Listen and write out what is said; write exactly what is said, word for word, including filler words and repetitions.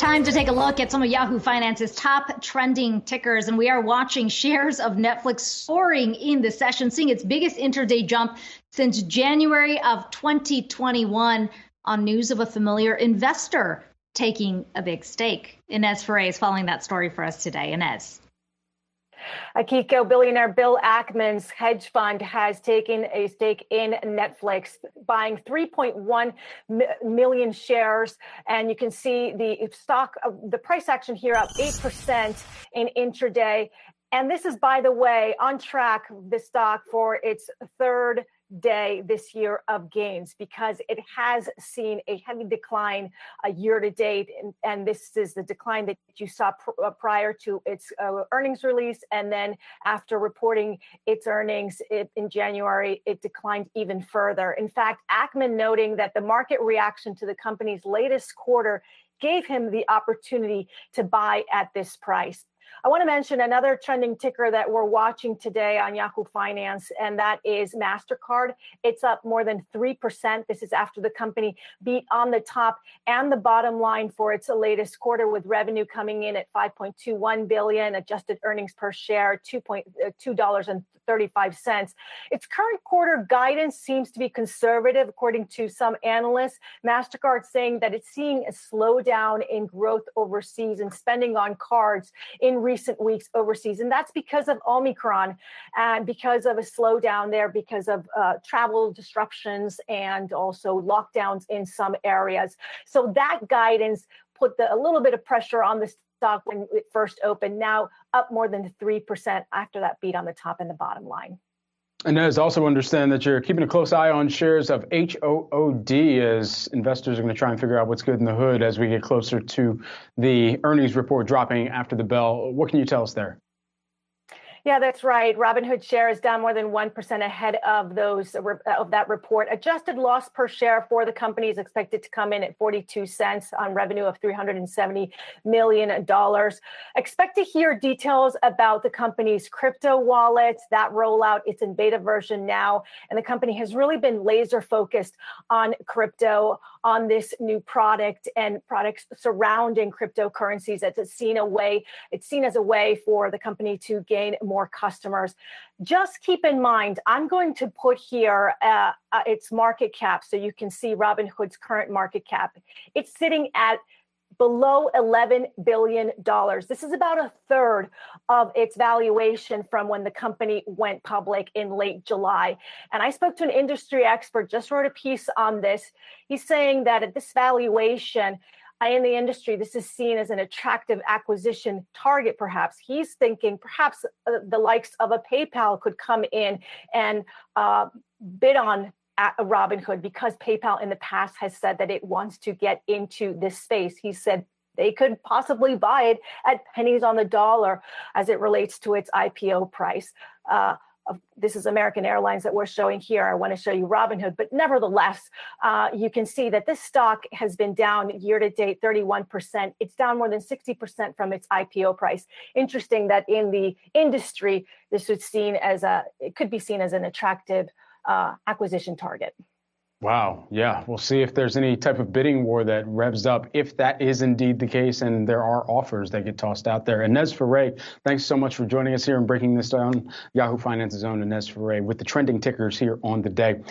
Time to take a look at some of Yahoo Finance's top trending tickers, and we are watching shares of Netflix soaring in the session, seeing its biggest intraday jump since January of twenty twenty-one on news of a familiar investor taking a big stake. Inez Ferre is following that story for us today. Inez. Akiko, billionaire Bill Ackman's hedge fund has taken a stake in Netflix, buying three point one million shares. And you can see the stock, the price action here up eight percent in intraday. And this is, by the way, on track, the stock for its third day this year of gains, because it has seen a heavy decline uh, year to date. And, and this is the decline that you saw pr- uh, prior to its uh, earnings release. And then after reporting its earnings it, in January, it declined even further. In fact, Ackman noting that the market reaction to the company's latest quarter gave him the opportunity to buy at this price. I want to mention another trending ticker that we're watching today on Yahoo Finance, and that is MasterCard. It's up more than three percent. This is after the company beat on the top and the bottom line for its latest quarter, with revenue coming in at five point two one billion dollars, adjusted earnings per share two dollars and thirty-five cents. Its current quarter guidance seems to be conservative, according to some analysts. MasterCard saying that it's seeing a slowdown in growth overseas and spending on cards in recent weeks overseas. And that's because of Omicron and because of a slowdown there, because of uh, travel disruptions and also lockdowns in some areas. So that guidance put the, a little bit of pressure on the stock when it first opened, now up more than three percent after that beat on the top and the bottom line. And as also understand that you're keeping a close eye on shares of H O O D, as investors are going to try and figure out what's good in the hood as we get closer to the earnings report dropping after the bell. What can you tell us there? Yeah, that's right. Robinhood share is down more than one percent ahead of those of that report. Adjusted loss per share for the company is expected to come in at forty-two cents on revenue of three hundred seventy million dollars. Expect to hear details about the company's crypto wallet. That rollout, it's in beta version now, and the company has really been laser focused on crypto, on this new product and products surrounding cryptocurrencies. It's seen a way, it's seen as a way for the company to gain more more customers. Just keep in mind, I'm going to put here uh, uh, its market cap so you can see Robinhood's current market cap. It's sitting at below eleven billion dollars. This is about a third of its valuation from when the company went public in late July. And I spoke to an industry expert, just wrote a piece on this. He's saying that at this valuation, in the industry, this is seen as an attractive acquisition target, perhaps. He's thinking perhaps uh, the likes of a PayPal could come in and uh, bid on at Robinhood, because PayPal in the past has said that it wants to get into this space. He said they could possibly buy it at pennies on the dollar as it relates to its I P O price. Uh, This is American Airlines that we're showing here. I want to show you Robinhood, but nevertheless, uh, you can see that this stock has been down year to date thirty-one percent. It's down more than sixty percent from its I P O price. Interesting that in the industry, this was seen as a, it could be seen as an attractive uh, acquisition target. Wow. Yeah. We'll see if there's any type of bidding war that revs up, if that is indeed the case, and there are offers that get tossed out there. Inez Ferre, thanks so much for joining us here and breaking this down. Yahoo Finance's own Inez Ferre with the trending tickers here on the day.